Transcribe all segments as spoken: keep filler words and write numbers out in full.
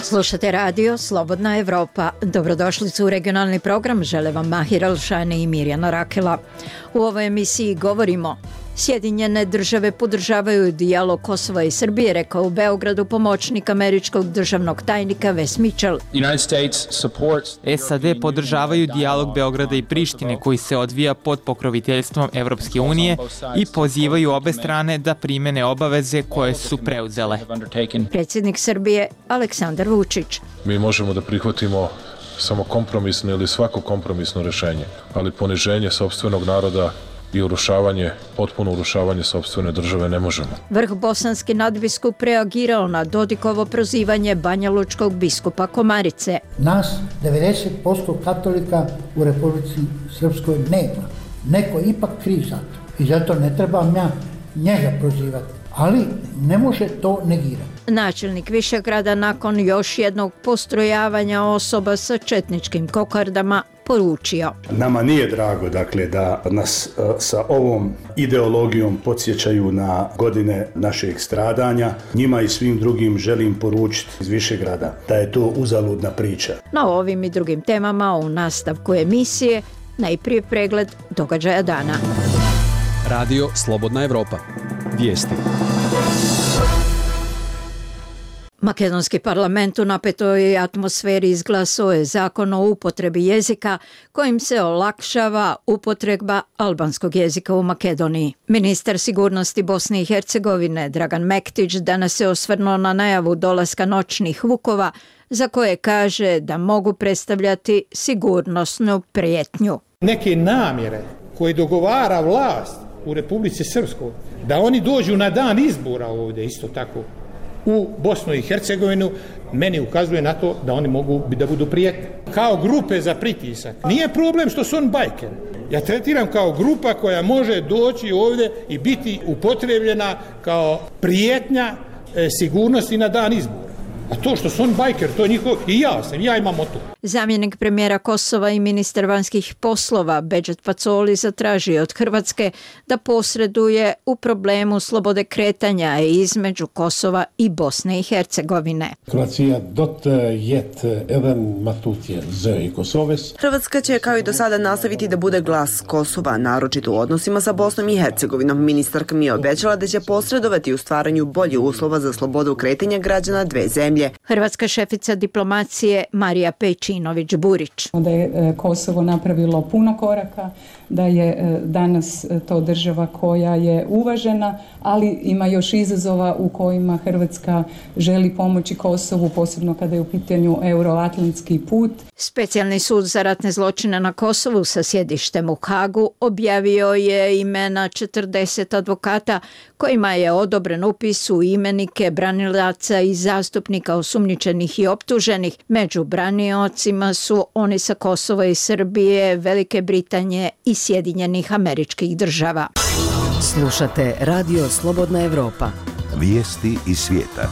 Slušate radio Slobodna Evropa. Dobrodošlicu u regionalni program. Žele vam Mahir Alšani i Mirjana Rakela. U ovoj emisiji govorimo: Sjedinjene države podržavaju dijalog Kosova i Srbije, rekao u Beogradu pomoćnik američkog državnog tajnika Wes Mitchell. S A D podržavaju dijalog Beograda i Prištine koji se odvija pod pokroviteljstvom Evropske unije i pozivaju obe strane da primene obaveze koje su preuzele. Predsjednik Srbije Aleksandar Vučić. Mi možemo da prihvatimo samo kompromisno ili svako kompromisno rešenje, ali poniženje sopstvenog naroda i urušavanje, potpuno urušavanje sopstvene države ne možemo. Vrh bosanski nadbiskup reagirao na Dodikovo prozivanje banjalučkog biskupa Komarice. Nas devedeset posto katolika u Republici Srpskoj nema. Neko je ipak kriv za to i zato ne trebam ja njega prozivati, ali ne može to negirati. Načelnik Višegrada nakon još jednog postrojavanja osoba sa četničkim kokardama poručio: Nama nije drago, dakle, da nas uh, sa ovom ideologijom podsjećaju na godine našeg stradanja. Njima i svim drugim želim poručiti iz Višegrada da je to uzaludna priča. Na ovim i drugim temama u nastavku emisije najprije pregled događaja dana. Radio Slobodna Evropa. Vijesti. Makedonski parlament u napetoj atmosferi izglasao je zakon o upotrebi jezika kojim se olakšava upotreba albanskog jezika u Makedoniji. Ministar sigurnosti Bosne i Hercegovine Dragan Mektić danas se osvrnuo na najavu dolaska noćnih vukova za koje kaže da mogu predstavljati sigurnosnu prijetnju. Neke namjere koje dogovara vlast u Republici Srpskoj da oni dođu na dan izbora ovdje isto tako u Bosnu i Hercegovinu, meni ukazuje na to da oni mogu da budu prijetni. Kao grupe za pritisak. Nije problem što su on bajker. Ja tretiram kao grupa koja može doći ovdje i biti upotrebljena kao prijetnja e, sigurnosti na dan izbora. A to što su on bajker, to je njihov, i ja sam, ja imam o to. Zamjenik premijera Kosova i ministar vanjskih poslova Bedžet Pacoli zatražio od Hrvatske da posreduje u problemu slobode kretanja između Kosova i Bosne i Hercegovine. Hrvatska će kao i do sada nastaviti da bude glas Kosova, naročito u odnosima sa Bosnom i Hercegovinom. Ministarka mi je obećala da će posredovati u stvaranju boljih uslova za slobodu kretanja građana dve zemlje. Hrvatska šefica diplomacije Marija Pejčinović-Burić. Da je Kosovo napravilo puno koraka, da je danas to država koja je uvažena, ali ima još izazova u kojima Hrvatska želi pomoći Kosovu, posebno kada je u pitanju euroatlantski put. Specijalni sud za ratne zločine na Kosovu sa sjedištem u Hagu objavio je imena četrdeset advokata kojima je odobren upis u imenike branilaca i zastupnika osumnjičenih i optuženih. Među braniocima su oni sa Kosova i Srbije, Velike Britanije i Sjedinjenih Američkih Država. Slušate Radio Slobodna Evropa. Vijesti iz svijeta.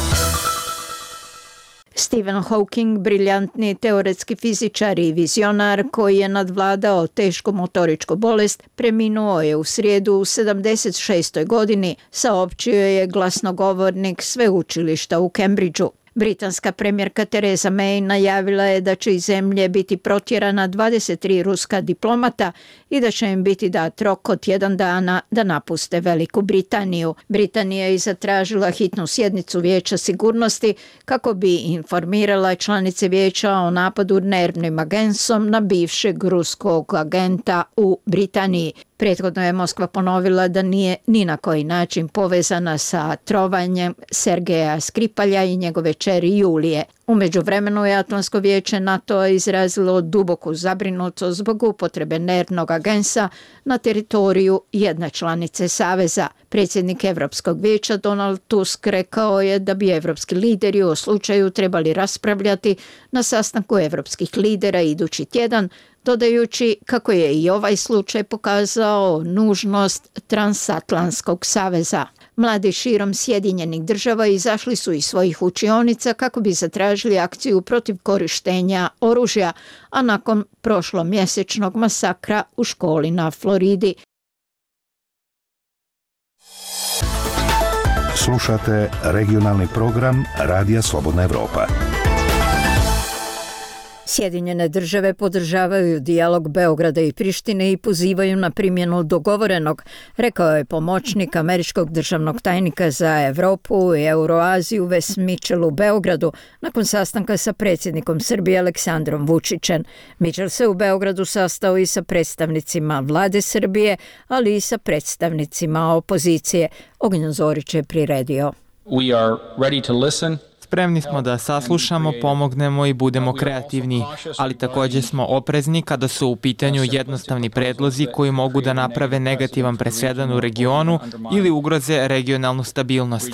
Stephen Hawking, briljantni teoretski fizičar i vizionar koji je nadvladao tešku motoričku bolest, preminuo je u srijedu u sedamdeset šestoj godini, saopćio je glasnogovornik sveučilišta u Cambridgeu. Britanska premijerka Theresa May najavila je da će iz zemlje biti protjerana dvadeset tri ruska diplomata i da će im biti dat rok od jedan dana da napuste Veliku Britaniju. Britanija je zatražila hitnu sjednicu Vijeća sigurnosti kako bi informirala članice vijeća o napadu nervnim agensom na bivšeg ruskog agenta u Britaniji. Prethodno je Moskva ponovila da nije ni na koji način povezana sa trovanjem Sergeja Skripalja i njegove kćeri Julije. U međuvremenu je Atlantsko vijeće NATO izrazilo duboku zabrinutost zbog upotrebe nervnog agensa na teritoriju jedne članice Saveza. Predsjednik Europskog vijeća Donald Tusk rekao je da bi evropski lideri u slučaju trebali raspravljati na sastanku evropskih lidera idući tjedan, dodajući kako je i ovaj slučaj pokazao nužnost transatlantskog saveza. Mladi širom Sjedinjenih Država izašli su iz svojih učionica kako bi zatražili akciju protiv korištenja oružja, a nakon prošlomjesečnog masakra u školi na Floridi. Slušate regionalni program Radija Slobodna Evropa. Sjedinjene države podržavaju dijalog Beograda i Prištine i pozivaju na primjenu dogovorenog, rekao je pomoćnik američkog državnog tajnika za Evropu i Euroaziju Wes Mitchell u Beogradu nakon sastanka sa predsjednikom Srbije Aleksandrom Vučićem. Mitchell se u Beogradu sastao i sa predstavnicima vlade Srbije, ali i sa predstavnicima opozicije. Ognjen Zorić je priredio. We are ready to listen. Spremni smo da saslušamo, pomognemo i budemo kreativni, ali također smo oprezni kada su u pitanju jednostavni predlozi koji mogu da naprave negativan presedan u regionu ili ugroze regionalnu stabilnost.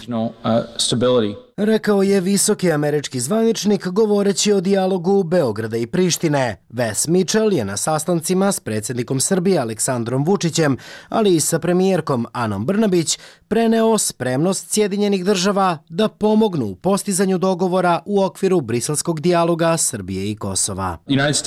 Rekao je visoki američki zvaničnik govoreći o dijalogu Beograda i Prištine. Wes Mitchell je na sastancima s predsjednikom Srbije Aleksandrom Vučićem, ali i sa premijerkom Anom Brnabić, preneo spremnost Sjedinjenih država da pomognu u postizanju dogovora u okviru briselskog dijaloga Srbije i Kosova.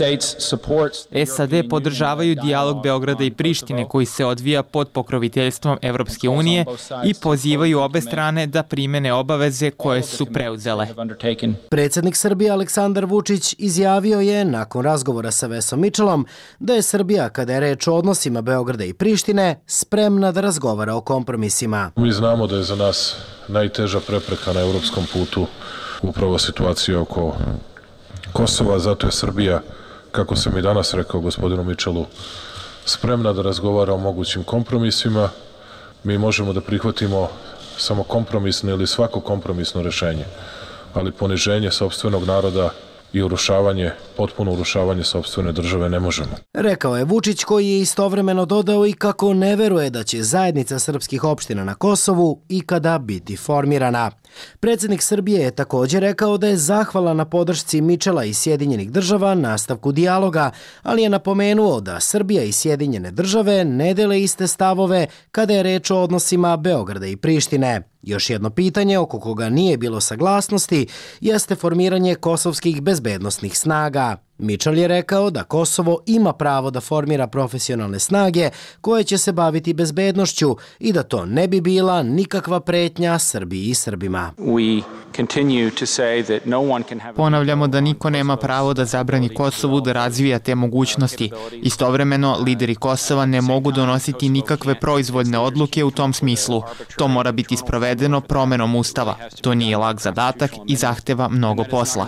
S A D podržavaju dijalog Beograda i Prištine koji se odvija pod pokroviteljstvom Evropske unije i pozivaju obe strane da primene obaveze koje su preuzele. Predsjednik Srbije Aleksandar Vučić izjavio je nakon razgovora sa Wesom Mitchellom da je Srbija, kada je reč o odnosima Beograda i Prištine, spremna da razgovara o kompromisima. Mi znamo da je za nas najteža prepreka na evropskom putu upravo situacija oko Kosova, zato je Srbija, kako sam i danas rekao gospodinu Mitchellu, spremna da razgovara o mogućim kompromisima. Mi možemo da prihvatimo samo kompromisno ili svako kompromisno rešenje, ali poniženje sopstvenog naroda i urušavanje, potpuno urušavanje sopstvene države ne možemo. Rekao je Vučić, koji je istovremeno dodao i kako ne veruje da će zajednica srpskih opština na Kosovu ikada biti formirana. Predsjednik Srbije je također rekao da je zahvalan na podršci Mitchella i Sjedinjenih država nastavku dijaloga, ali je napomenuo da Srbija i Sjedinjene države ne dele iste stavove kada je reč o odnosima Beograda i Prištine. Još jedno pitanje oko koga nije bilo saglasnosti jeste formiranje kosovskih bezbednosnih snaga. Mitchell je rekao da Kosovo ima pravo da formira profesionalne snage koje će se baviti bezbednošću i da to ne bi bila nikakva pretnja Srbiji i Srbima. Ponavljamo da niko nema pravo da zabrani Kosovu da razvija te mogućnosti. Istovremeno, lideri Kosova ne mogu donositi nikakve proizvoljne odluke u tom smislu. To mora biti sprovedeno promenom ustava. To nije lak zadatak i zahteva mnogo posla.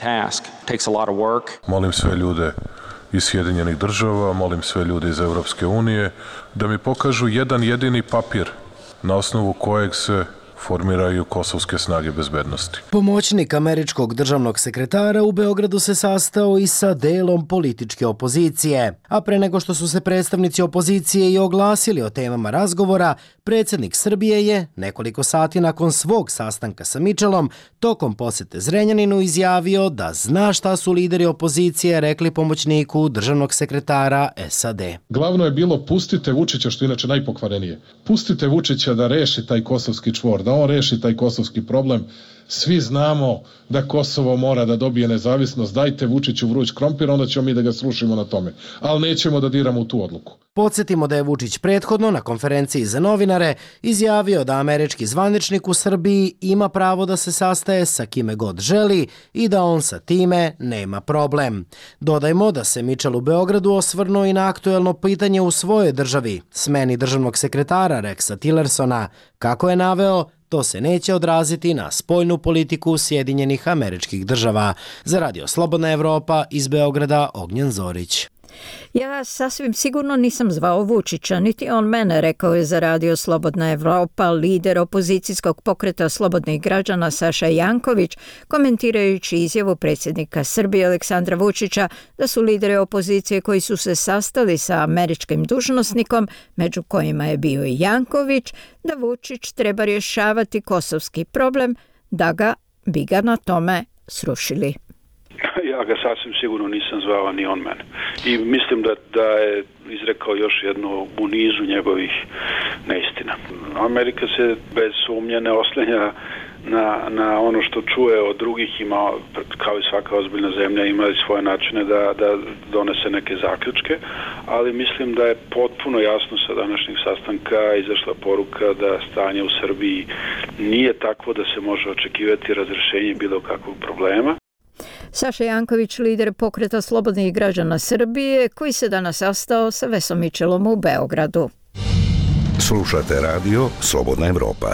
Molim sve ljude iz Sjedinjenih država, molim sve ljude iz Evropske unije da mi pokažu jedan jedini papir na osnovu kojeg se formiraju kosovske snage bezbednosti. Pomoćnik američkog državnog sekretara u Beogradu se sastao i sa delom političke opozicije. A pre nego što su se predstavnici opozicije i oglasili o temama razgovora, predsjednik Srbije je nekoliko sati nakon svog sastanka sa Mitchellom tokom posete Zrenjaninu izjavio da zna šta su lideri opozicije rekli pomoćniku državnog sekretara S A D. Glavno je bilo pustite Vučića, što je inače najpokvarenije. Pustite Vučića da reši taj kosovski čvor, da on reši taj kosovski problem. Svi znamo da Kosovo mora da dobije nezavisnost, dajte Vučiću vruć krompir, onda ćemo mi da ga srušimo na tome. Ali nećemo da diramo u tu odluku. Podsjetimo da je Vučić prethodno na konferenciji za novinare izjavio da američki zvaničnik u Srbiji ima pravo da se sastaje sa kime god želi i da on sa time nema problem. Dodajmo da se Mitchell u Beogradu osvrnuo i na aktuelno pitanje u svojoj državi, smeni državnog sekretara Rexa Tillersona. Kako je naveo, to se neće odraziti na spoljnu politiku Sjedinjenih Američkih Država. Za Radio Slobodna Evropa iz Beograda, Ognjen Zorić. Ja sasvim sigurno nisam zvao Vučića, niti on mene, rekao je za Radio Slobodna Evropa lider opozicijskog pokreta slobodnih građana Saša Janković, komentirajući izjavu predsjednika Srbije Aleksandra Vučića da su lideri opozicije koji su se sastali sa američkim dužnosnikom, među kojima je bio i Janković, da Vučić treba rješavati kosovski problem, da ga bi ga na tome srušili. Ja ga sasvim sigurno nisam zvao, ni on mene. I mislim da, da je izrekao još jedno u nizu njegovih neistina. Amerika se bez sumnje ne oslenja na, na ono što čuje od drugih, ima, kao i svaka ozbiljna zemlja, ima i svoje načine da, da donese neke zaključke, ali mislim da je potpuno jasno sa današnjeg sastanka izašla poruka da stanje u Srbiji nije takvo da se može očekivati razrešenje bilo kakvog problema. Saša Janković, lider pokreta slobodnih građana Srbije, koji se danas sastao sa Vesom Mičelom u Beogradu. Slušate radio Slobodna Evropa.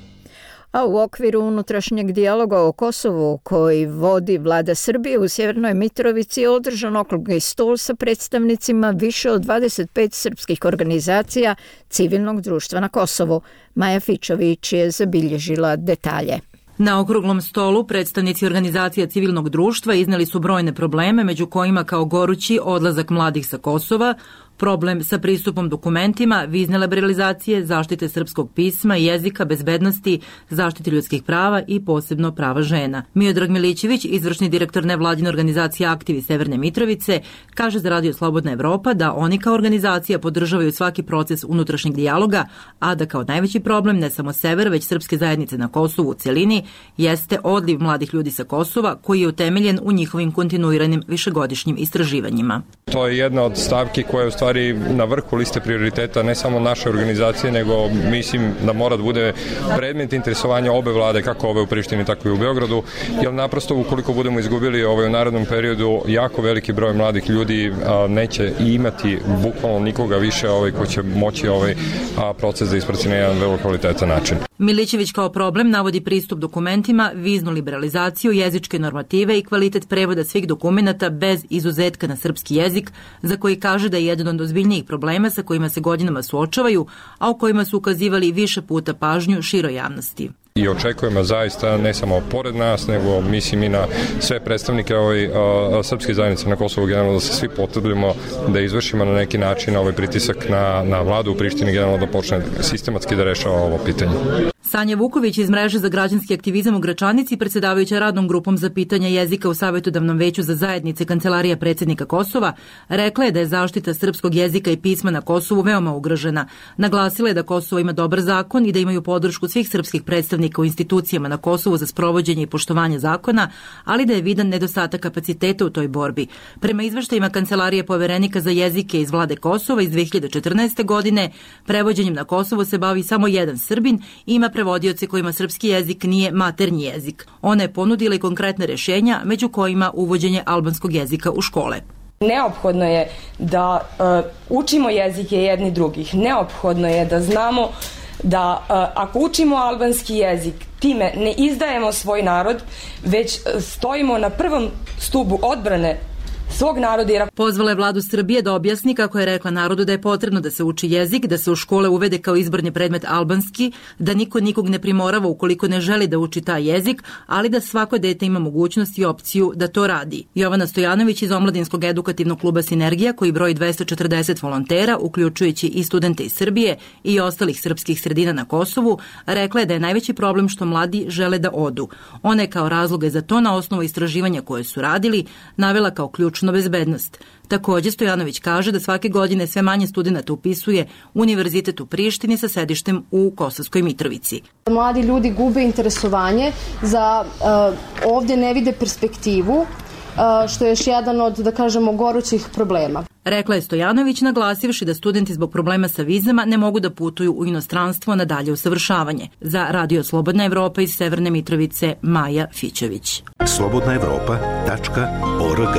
A u okviru unutrašnjeg dijaloga o Kosovu koji vodi vlada Srbije u Sjevernoj Mitrovici je održan okrugli stol sa predstavnicima više od dvadeset pet srpskih organizacija civilnog društva na Kosovu. Maja Fičović je zabilježila detalje. Na okruglom stolu predstavnici organizacija civilnog društva izneli su brojne probleme, među kojima kao gorući odlazak mladih sa Kosova, problem sa pristupom dokumentima, vizne liberalizacije, zaštite srpskog pisma i jezika, bezbednosti, zaštite ljudskih prava i posebno prava žena. Miodrag Milićević, izvršni direktor nevladine organizacije Aktivi Severne Mitrovice, kaže za Radio Slobodna Evropa da oni kao organizacija podržavaju svaki proces unutrašnjeg dijaloga, a da kao najveći problem ne samo sever, već srpske zajednice na Kosovu u celini jeste odliv mladih ljudi sa Kosova koji je utemeljen u njihovim kontinuiranim višegodišnjim istraživanjima. To je jedna od stavki koja je u stvari na vrhu liste prioriteta ne samo naše organizacije, nego mislim da mora da bude predmet interesovanja obe vlade, kako ove u Prištini, tako i u Beogradu, jer naprosto ukoliko budemo izgubili ovaj u narednom periodu jako veliki broj mladih ljudi a, neće imati bukvalno nikoga više ovaj ko će moći ovaj a, proces da isprati na jedan vrlo kvalitetan način. Milićević kao problem navodi pristup dokumentima, viznu liberalizaciju, jezičke normative i kvalitet prevoda svih dokumenata bez izuzetka na srpski jezik, za koji kaže da je jedan od ozbiljnijih problema sa kojima se godinama suočavaju, a u kojima su ukazivali više puta pažnju široj javnosti. I očekujemo zaista ne samo pored nas, nego mislim i na sve predstavnike ovaj, a, srpske zajednice na Kosovu generalno da se svi potrudimo da izvršimo na neki način ovaj pritisak na, na vladu u Prištini generalno da počne sistematski da rešava ovo pitanje. Sanja Vuković iz Mreže za građanski aktivizam u Gračanici, predsjedavajuća radnom grupom za pitanja jezika u Savjetodavnom veću za zajednice Kancelarija predsjednika Kosova, rekla je da je zaštita srpskog jezika i pisma na Kosovu veoma ugrožena. Naglasila je da Kosovo ima dobar zakon i da imaju podršku svih srpskih predstavnika u institucijama na Kosovu za sprovođenje i poštovanje zakona, ali da je vidan nedostatak kapaciteta u toj borbi. Prema izveštajima Kancelarije poverenika za jezike iz vlade Kosova iz dve hiljade četrnaeste. godine, prevođenjem na Kosovo se bavi samo jedan Srbin i ima prevodioce kojima srpski jezik nije maternji jezik. Ona je ponudila i konkretne rješenja, među kojima uvođenje albanskog jezika u škole. Neophodno je da uh, učimo jezike jedni drugih. Neophodno je da znamo da uh, ako učimo albanski jezik, time ne izdajemo svoj narod, već stojimo na prvom stubu odbrane svog naroda. Pozvala je vladu Srbije da objasni kako je rekla narodu da je potrebno da se uči jezik, da se u škole uvede kao izborni predmet albanski, da niko nikog ne primorava ukoliko ne želi da uči taj jezik, ali da svako dete ima mogućnost i opciju da to radi. Jovana Stojanović iz Omladinskog edukativnog kluba Sinergija, koji broji dvesta četrdeset volontera, uključujući i studente iz Srbije i ostalih srpskih sredina na Kosovu, rekla je da je najveći problem što mladi žele da odu. Ona je kao razloge za to na osnovu istraživanja koje su radili navela kao ključ bezbednost. Također Stojanović kaže da svake godine sve manje studenata upisuje Univerzitet u Prištini sa sedištem u Kosovskoj Mitrovici. Mladi ljudi gube interesovanje za uh, ovdje ne vide perspektivu, uh, što je još jedan od, da kažemo, gorućih problema. Rekla je Stojanović, naglasivši da studenti zbog problema sa vizama ne mogu da putuju u inostranstvo na dalje usavršavanje. Za Radio Slobodna Evropa iz Severne Mitrovice, Maja Fićović. slobodna evropa tačka org.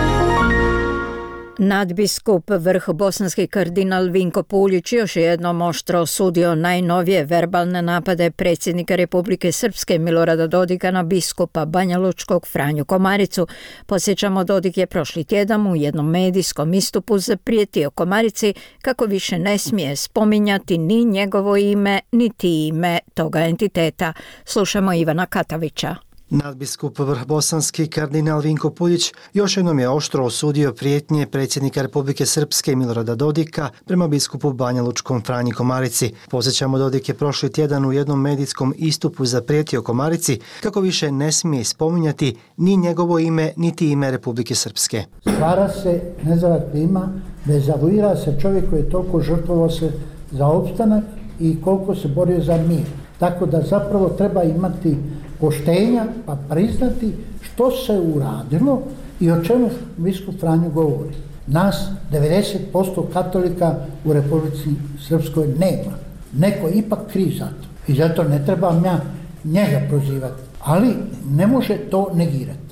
Nadbiskup vrh bosanski kardinal Vinko Puljić još jednom oštro osudio najnovije verbalne napade predsjednika Republike Srpske Milorada Dodika na biskupa Banjalučkog Franju Komaricu. Podsjećamo, Dodik je prošli tjedan u jednom medijskom istupu zaprijetio Komarici kako više ne smije spominjati ni njegovo ime, niti ime toga entiteta. Slušamo Ivana Katavića. Nadbiskup vrhbosanski kardinal Vinko Puljić još jednom je oštro osudio prijetnje predsjednika Republike Srpske Milorada Dodika prema biskupu Banjalučkom Franji Komarici. Posjećamo, Dodik je prošli tjedan u jednom medijskom istupu zaprijetio Komarici kako više ne smije spominjati ni njegovo ime, niti ime Republike Srpske. Stvara se nezdrava klima, dezavuira se čovjek koji je toliko žrtvovao se za opstanak i koliko se borio za mir. Tako da zapravo treba imati poštenja pa priznati što se uradilo i o čemu biskup Franjo govori. Nas devedeset posto katolika u Republici Srpskoj nema. Neko je ipak kriv za to i zato ne trebam ja njega prozivati. Ali ne može to negirati.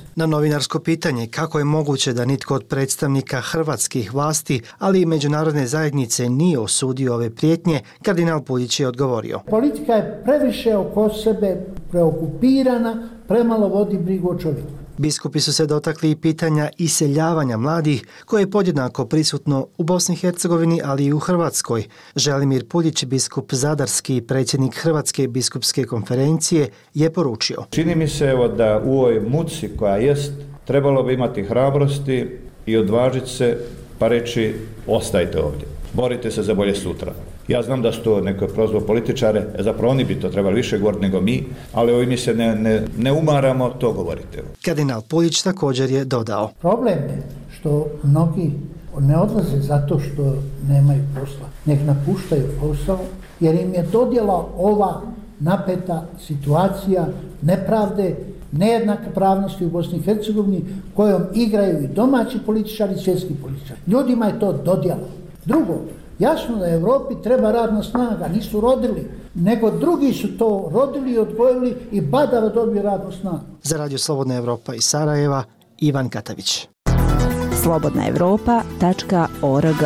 Na novinarsko pitanje kako je moguće da nitko od predstavnika hrvatskih vlasti, ali i međunarodne zajednice nije osudio ove prijetnje, kardinal Puljić je odgovorio. Politika je previše oko sebe preokupirana, premalo vodi brigu o čovjeku. Biskupi su se dotakli i pitanja iseljavanja mladih, koje je podjednako prisutno u Bosni i Hercegovini, ali i u Hrvatskoj. Želimir Puljić, biskup Zadarski i predsjednik Hrvatske biskupske konferencije, je poručio. Čini mi se evo da u ovoj muci koja jest, trebalo bi imati hrabrosti i odvažiti se pa reći ostajte ovdje, borite se za bolje sutra. Ja znam da su to neko prozvao političare, zapravo oni bi to trebali više govoriti nego mi, ali ovi mi se ne, ne, ne umaramo, to govorite. Kardinal Puljić također je dodao. Problem je što mnogi ne odlaze zato što nemaju posla, nek napuštaju posao, jer im je dodjela ova napeta situacija nepravde, nejednake pravnosti u Bosni i Hercegovini, kojom igraju i domaći političari i svjetski političari. Ljudima je to dodjela. Drugo, jasno da Europi treba radna snaga, nisu rodili, nego drugi su to rodili i odgojili i badava dobiju radnu snagu. Za Radio Slobodna Evropa iz Sarajeva, Ivan Katavić. slobodna evropa tačka org.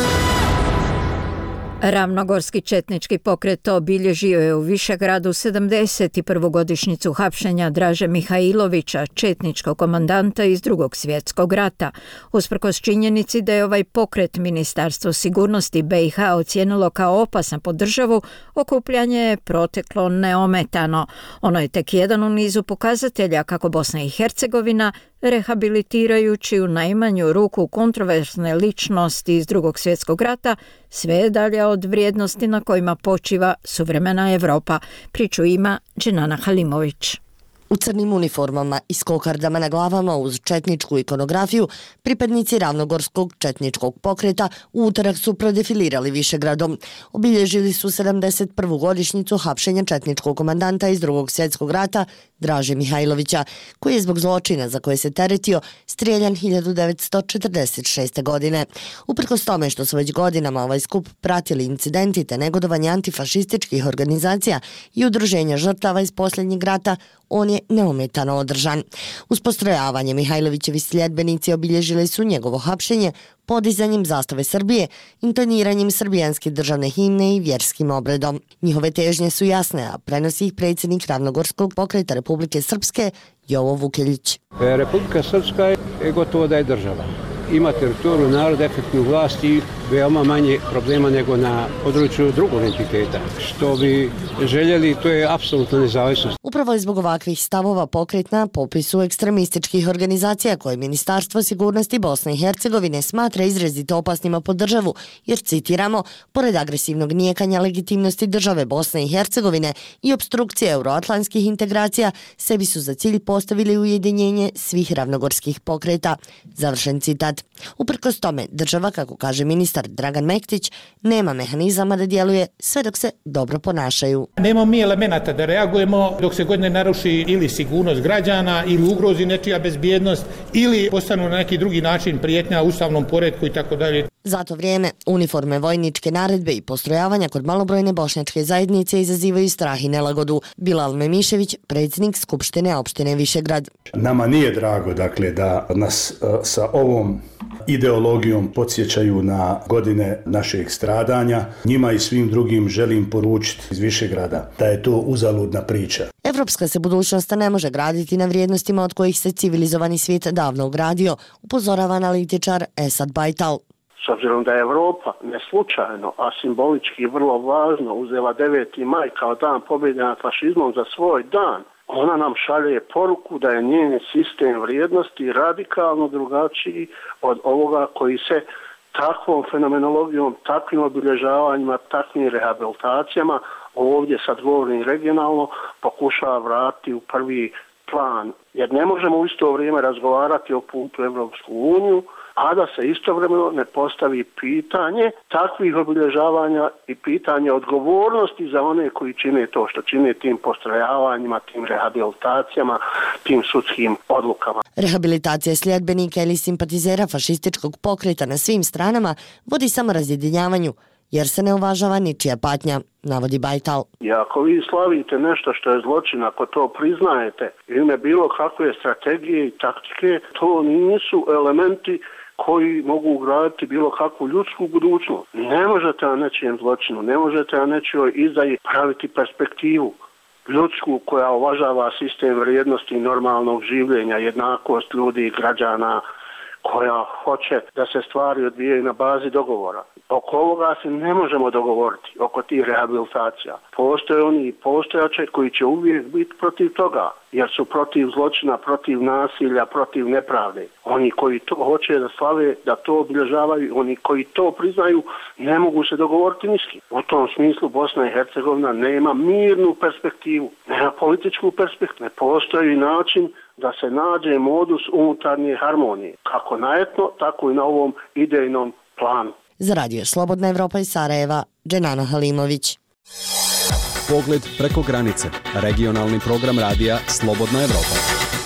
Ravnogorski četnički pokret obilježio je u Višegradu sedamdeset prvu godišnjicu hapšenja Draže Mihajlovića, četničkog komandanta iz Drugog svjetskog rata. Usprkos činjenici da je ovaj pokret Ministarstvo sigurnosti be i ha ocijenilo kao opasan po državu, okupljanje je proteklo neometano. Ono je tek jedan u nizu pokazatelja kako Bosna i Hercegovina, rehabilitirajući u najmanju ruku kontroverzne ličnosti iz Drugog svjetskog rata, sve je dalje od vrijednosti na kojima počiva suvremena Evropa. Priču ima Dženana Halimović. U crnim uniformama i s kokardama na glavama uz četničku ikonografiju, pripadnici Ravnogorskog četničkog pokreta u utorak su prodefilirali Višegradom. Obilježili su sedamdeset prvu godišnjicu hapšenja četničkog komandanta iz Drugog svjetskog rata Draže Mihajlovića, koji je zbog zločina za koje se teretio strijeljan hiljadu devetsto četrdeset šeste. godine. Uprkos tome što su već godinama ovaj skup pratili incidenti te negodovanje antifašističkih organizacija i udruženja žrtava iz posljednjeg rata, on je neometano održan. Uz postrojavanje Mihajlovićevi sljedbenici obilježili su njegovo hapšenje podizanjem zastave Srbije, intoniranjem srbijanske državne himne i vjerskim obredom. Njihove težnje su jasne, a prenosi ih predsjednik Ravnogorskog pokreta Republike Srpske Jovo Vukeljić. Republika Srpska je gotovo da je država. Ima teritoriju, narod, efektnu vlast i veoma manje problema nego na području drugog entiteta. Što bi željeli, to je apsolutno nezavisnost. Upravo je zbog ovakvih stavova pokret na popisu ekstremističkih organizacija koje Ministarstvo sigurnosti Bosne i Hercegovine smatra izrazito opasnima po državu, jer, citiramo, pored agresivnog nijekanja legitimnosti države Bosne i Hercegovine i obstrukcije euroatlantskih integracija, sebi su za cilj postavili ujedinjenje svih ravnogorskih pokreta. Završen citat. Uprkos tome, država, kako kaže ministar Dragan Mektić, nema mehanizama da djeluje sve dok se dobro ponašaju. Nemamo mi elemenata da reagujemo dok se god ne naruši ili sigurnost građana, ili ugrozi nečija bezbjednost, ili postanu na neki drugi način prijetnja ustavnom poretku i tako dalje. Za to vrijeme, uniforme, vojničke naredbe i postrojavanja kod malobrojne bošnjačke zajednice izazivaju strah i nelagodu. Bilal Memišević, predsjednik Skupštine opštine Višegrad. Nama nije drago, dakle, da nas sa ovom ideologijom podsjećaju na godine našeg stradanja. Njima i svim drugim želim poručiti iz Višegrada da je to uzaludna priča. Evropska se budućnost ne može graditi na vrijednostima od kojih se civilizovani svijet davno ugradio, upozorava analitičar Esad Bajtal. S obzirom da je Evropa ne slučajno, a simbolički vrlo važno uzela deveti maj kao dan pobjede nad fašizmom za svoj dan, ona nam šalje poruku da je njen sistem vrijednosti radikalno drugačiji od ovoga koji se takvom fenomenologijom, takvim obilježavanjima, takvim rehabilitacijama, ovdje sad govorim regionalno, pokušava vratiti u prvi plan. Jer ne možemo u isto vrijeme razgovarati o putu u Evropsku uniju, a da se istovremeno ne postavi pitanje takvih obilježavanja i pitanje odgovornosti za one koji čine to što čine tim postrojavanjima, tim rehabilitacijama, tim sudskim odlukama. Rehabilitacija sljedbenika ili simpatizera fašističkog pokreta na svim stranama vodi samo razjedinjavanju, jer se ne uvažava ničija patnja, navodi Bajtal. I ako vi slavite nešto što je zločin, ako to priznajete, ime bilo kakve strategije i taktike, to nisu elementi koji mogu ugraditi bilo kakvu ljudsku budućnost. Ne možete na nečijem zločinu, ne možete na nečijoj izdaji praviti perspektivu ljudsku koja uvažava sistem vrijednosti normalnog življenja, jednakost ljudi i građana, koja hoće da se stvari odvijaju na bazi dogovora. Oko ovoga se ne možemo dogovoriti, oko tih rehabilitacija. Postoje oni i postojače koji će uvijek biti protiv toga, jer su protiv zločina, protiv nasilja, protiv nepravde. Oni koji to hoće da slave, da to obilježavaju, oni koji to priznaju, ne mogu se dogovoriti ni s kim. U tom smislu Bosna i Hercegovina nema mirnu perspektivu, nema političku perspektivu. Ne postoji način da se nađe modus unutarnje harmonije, kako na etno, tako i na ovom idejnom planu. Za Radio Slobodna Evropa iz Sarajeva, Dženana Halimović. Pogled preko granice. Regionalni program radija Slobodna Evropa.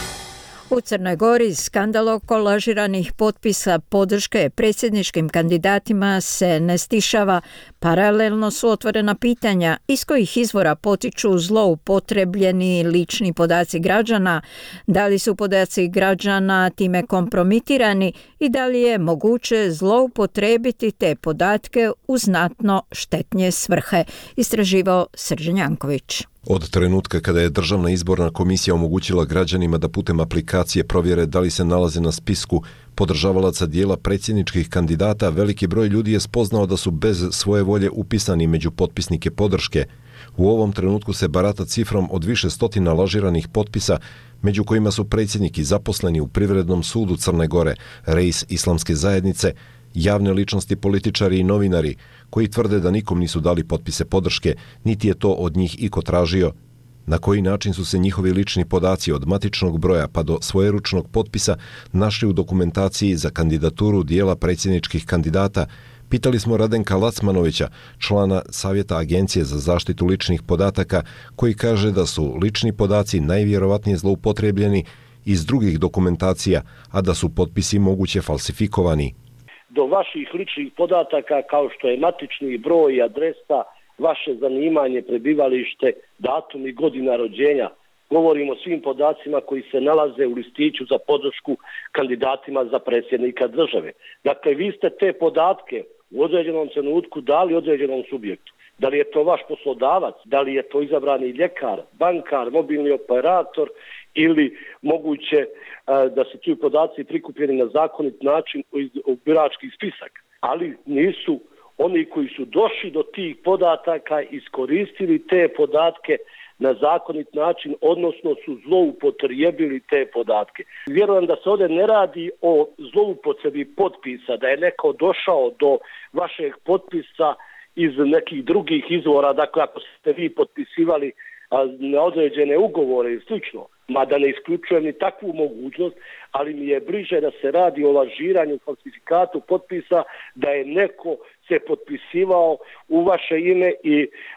U Crnoj Gori skandal oko lažiranih potpisa podrške predsjedničkim kandidatima se ne stišava. Paralelno su otvorena pitanja iz kojih izvora potiču zloupotrebljeni lični podaci građana, da li su podaci građana time kompromitirani i da li je moguće zloupotrebiti te podatke u znatno štetnije svrhe, istraživao Srđan Janković. Od trenutka kada je Državna izborna komisija omogućila građanima da putem aplikacije provjere da li se nalaze na spisku podržavalaca dijela predsjedničkih kandidata, veliki broj ljudi je spoznao da su bez svoje volje upisani među potpisnike podrške. U ovom trenutku se barata cifrom od više stotina lažiranih potpisa, među kojima su predsjednik i zaposleni u Privrednom sudu Crne Gore, reis Islamske zajednice, javne ličnosti, političari i novinari, koji tvrde da nikom nisu dali potpise podrške, niti je to od njih iko tražio. Na koji način su se njihovi lični podaci od matičnog broja pa do svojeručnog potpisa našli u dokumentaciji za kandidaturu dijela predsjedničkih kandidata, pitali smo Radenka Lacmanovića, člana Savjeta Agencije za zaštitu ličnih podataka, koji kaže da su lični podaci najvjerovatnije zloupotrebljeni iz drugih dokumentacija, a da su potpisi moguće falsifikovani. Do vaših ličnih podataka kao što je matični broj, adresa, vaše zanimanje, prebivalište, datum i godina rođenja. Govorimo o svim podacima koji se nalaze u listiću za podršku kandidatima za predsjednika države. Dakle, vi ste te podatke u određenom trenutku dali određenom subjektu. Da li je to vaš poslodavac, da li je to izabrani ljekar, bankar, mobilni operator ili moguće da su ti podaci prikupljeni na zakonit način u birački spisak. Ali nisu oni koji su došli do tih podataka iskoristili te podatke na zakonit način, odnosno su zloupotrijebili te podatke. Vjerujem da se ovdje ne radi o zloupotrebi potpisa, da je neko došao do vašeg potpisa iz nekih drugih izvora, dakle ako ste vi potpisivali na određene ugovore i slično, mada ne isključujem ni takvu mogućnost, ali mi je bliže da se radi o lažiranju, falsifikatu potpisa, da je neko se potpisivao u vaše ime i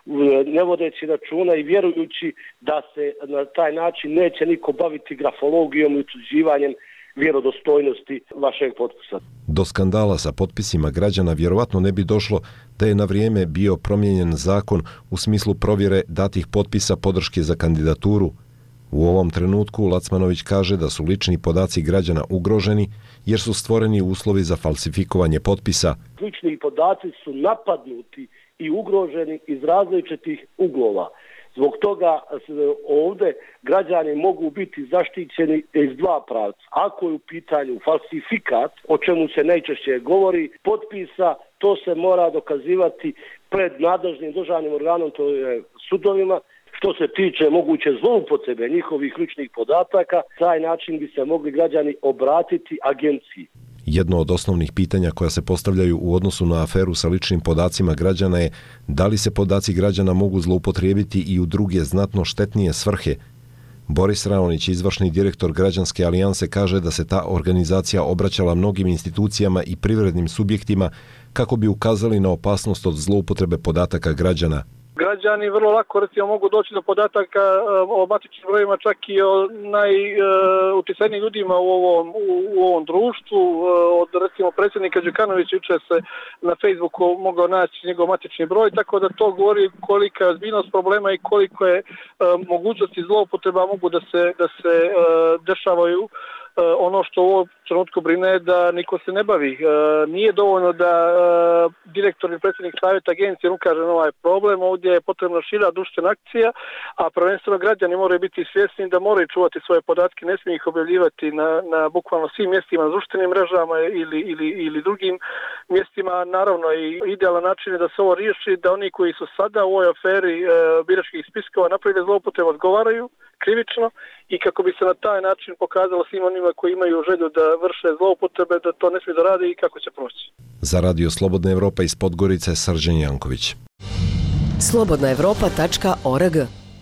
ne vodeći računa i vjerujući da se na taj način neće niko baviti grafologijom i utvrđivanjem vjerodostojnosti vašeg potpisa. Do skandala sa potpisima građana vjerovatno ne bi došlo da je na vrijeme bio promijenjen zakon u smislu provjere datih potpisa podrške za kandidaturu. U ovom trenutku Lacmanović kaže da su lični podaci građana ugroženi jer su stvoreni uslovi za falsifikovanje potpisa. Lični podaci su napadnuti i ugroženi iz različitih uglova. Zbog toga ovdje građani mogu biti zaštićeni iz dva pravca. Ako je u pitanju falsifikat, o čemu se najčešće govori, potpisa, to se mora dokazivati pred nadležnim državnim organom, to je sudovima. Što se tiče moguće zloupotrebe njihovih ličnih podataka, taj način bi se mogli građani obratiti agenciji. Jedno od osnovnih pitanja koja se postavljaju u odnosu na aferu sa ličnim podacima građana je da li se podaci građana mogu zloupotrijebiti i u druge znatno štetnije svrhe. Boris Raonić, izvršni direktor Građanske alijanse, kaže da se ta organizacija obraćala mnogim institucijama i privrednim subjektima kako bi ukazali na opasnost od zloupotrebe podataka građana. građani vrlo lako recimo mogu doći do podataka o matičnim brojima čak i o najuticajnijim ljudima u ovom, u, u ovom društvu. Od recimo predsjednika Đukanovića jučer se na Facebooku mogao naći njegov matični broj, tako da to govori kolika je ozbiljnost problema i koliko je mogućnosti zloupotreba mogu da se, da se dešavaju. Ono što u ovom trenutku brine je da niko se ne bavi. Nije dovoljno da direktor i predsjednik savjeta agencije ukaže na ovaj problem. Ovdje je potrebna šira društvena akcija, a prvenstveno građani moraju biti svjesni da moraju čuvati svoje podatke, ne smiju ih objavljivati na, na bukvalno svim mjestima, na društvenim mrežama ili, ili, ili drugim mjestima. Naravno i idealan način je da se ovo riješi, da oni koji su sada u ovoj aferi biračkih spiskova napravili zloupotrebu odgovaraju krivično i kako bi se na taj način pokazalo svim onima koji imaju želju da vrše zloupotrebe, da to ne smije da radi i kako će proći. Za Radio Slobodna Evropa iz Podgorice, Srđan Janković. slobodna evropa tačka org.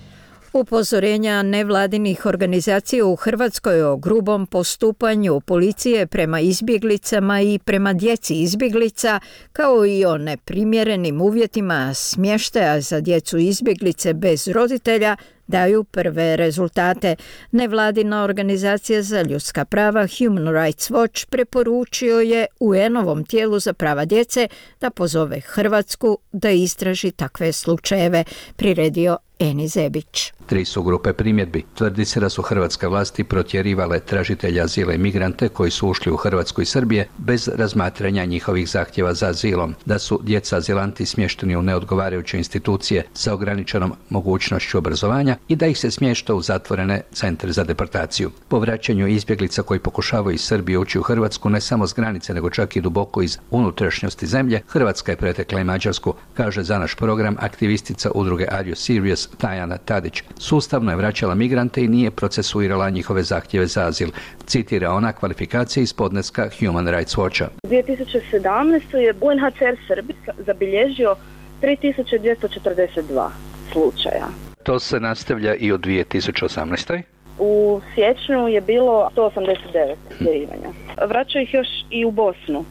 Upozorenja nevladinih organizacija u Hrvatskoj o grubom postupanju policije prema izbjeglicama i prema djeci izbjeglica, kao i o neprimjerenim uvjetima smještaja za djecu izbjeglice bez roditelja, daju prve rezultate. Nevladina organizacija za ljudska prava Human Rights Watch preporučio je U N-ovom tijelu za prava djece da pozove Hrvatsku da istraži takve slučajeve, priredio Eni Zebić. Tri su grupe primjedbi. Tvrdi se da su hrvatske vlasti protjerivale tražitelja azila i migrante koji su ušli u Hrvatsku i Srbije bez razmatranja njihovih zahtjeva za azilom, da su djeca azilanti smješteni u neodgovarajuće institucije sa ograničenom mogućnošću obrazovanja i da ih se smješta u zatvorene centre za deportaciju. Po vraćanju izbjeglica koji pokušavaju iz Srbije ući u Hrvatsku ne samo s granice nego čak i duboko iz unutrašnjosti zemlje, Hrvatska je pretekla i Mađarsku, kaže za naš program aktivistica udruge Are You Serious Tajana Tadić. Sustavno je vraćala migrante i nije procesuirala njihove zahtjeve za azil. Citira ona kvalifikacije iz podneska Human Rights Watcha. U dvije tisuće sedamnaestoj je U N H C R Srbije zabilježio tri tisuće dvjesto četrdeset dva slučaja. To se nastavlja i u dvije tisuće osamnaestoj. U siječnju je bilo sto osamdeset devet protjerivanja. Vraćaju ih još i u Bosnu,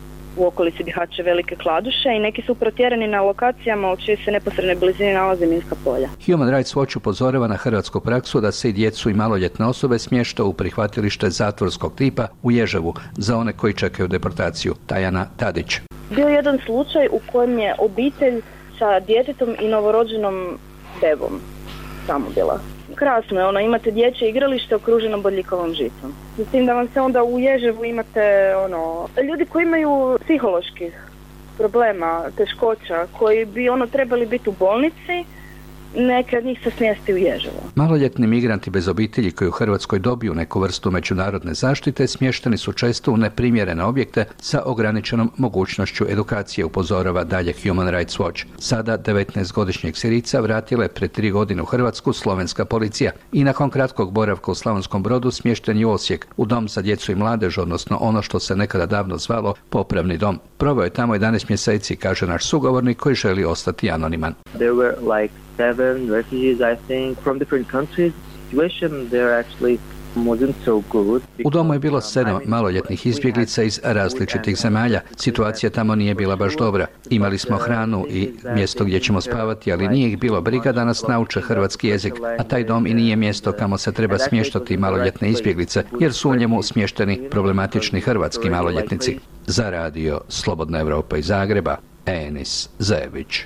u okolici Bihaća, Velike Kladuše, i neki su protjerani na lokacijama u čijoj se neposrednoj blizini nalaze minska polja. Human Rights Watch upozorava na hrvatsku praksu da se i djecu i maloljetne osobe smješta u prihvatilište zatvorskog tipa u Ježevu za one koji čekaju deportaciju. Tajana Tadić. Bio je jedan slučaj u kojem je obitelj sa djetetom i novorođenom bebom tamo bila. Krasno je, ono, imate dječje igralište okruženo bodljikavom žicom. S tim da vam se onda u Ježevu imate, ono, ljudi koji imaju psiholoških problema, teškoća, koji bi, ono, trebali biti u bolnici, neke od njih se smjesti u Ježevo. Maloljetni migranti bez obitelji koji u Hrvatskoj dobiju neku vrstu međunarodne zaštite smješteni su često u neprimjerene objekte sa ograničenom mogućnošću edukacije, upozorava dalje Human Rights Watch. Sada devetnaestogodišnjeg Sirica vratila je pred tri godine u Hrvatsku slovenska policija i nakon kratkog boravka u Slavonskom Brodu smješten je u Osijek, u dom za djecu i mladež, odnosno ono što se nekada davno zvalo popravni dom. Proveo je tamo jedanaest mjeseci, kaže naš sugovornik koji želi ostati anoniman. There were like seven refugees, I think, from different countries. Situation there actually wasn't so good. U domu je bilo sedam maloljetnih izbjeglica iz različitih zemalja. Situacija tamo nije bila baš dobra. Imali smo hranu i mjesto gdje ćemo spavati, ali nije ih bilo briga da nas nauče hrvatski jezik, a taj dom i nije mjesto kamo se treba smještati maloljetne izbjeglice, jer su u njemu smješteni problematični hrvatski maloljetnici. Za radio Slobodna Evropa iz Zagreba, Enis Zebić.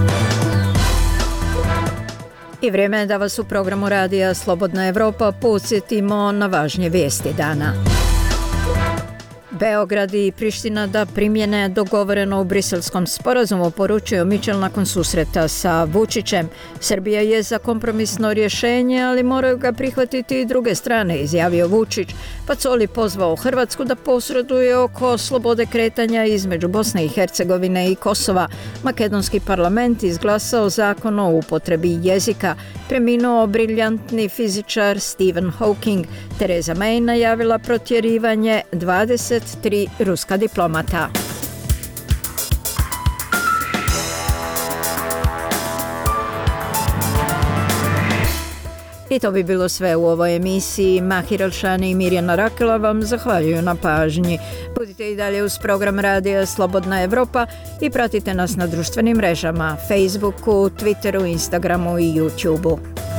I vrijeme je da vas u programu radija Slobodna Evropa podsjetimo na važnje vijesti dana. Beograd i Priština da primjene dogovoreno u briselskom sporazumu, poručio Mičel nakon susreta sa Vučićem. Srbija je za kompromisno rješenje, ali moraju ga prihvatiti i druge strane, izjavio Vučić. Pacoli pozvao Hrvatsku da posreduje oko slobode kretanja između Bosne i Hercegovine i Kosova. Makedonski parlament izglasao zakon o upotrebi jezika. Preminuo briljantni fizičar Stephen Hawking. Theresa May najavila protjerivanje dvadeset tri ruska diplomata. I to bi bilo sve u ovoj emisiji. Mahir Elšani i Mirjana Rakela vam zahvaljuju na pažnji. Budite i dalje uz program radija Slobodna Evropa i pratite nas na društvenim mrežama, Facebooku, Twitteru, Instagramu i YouTubeu.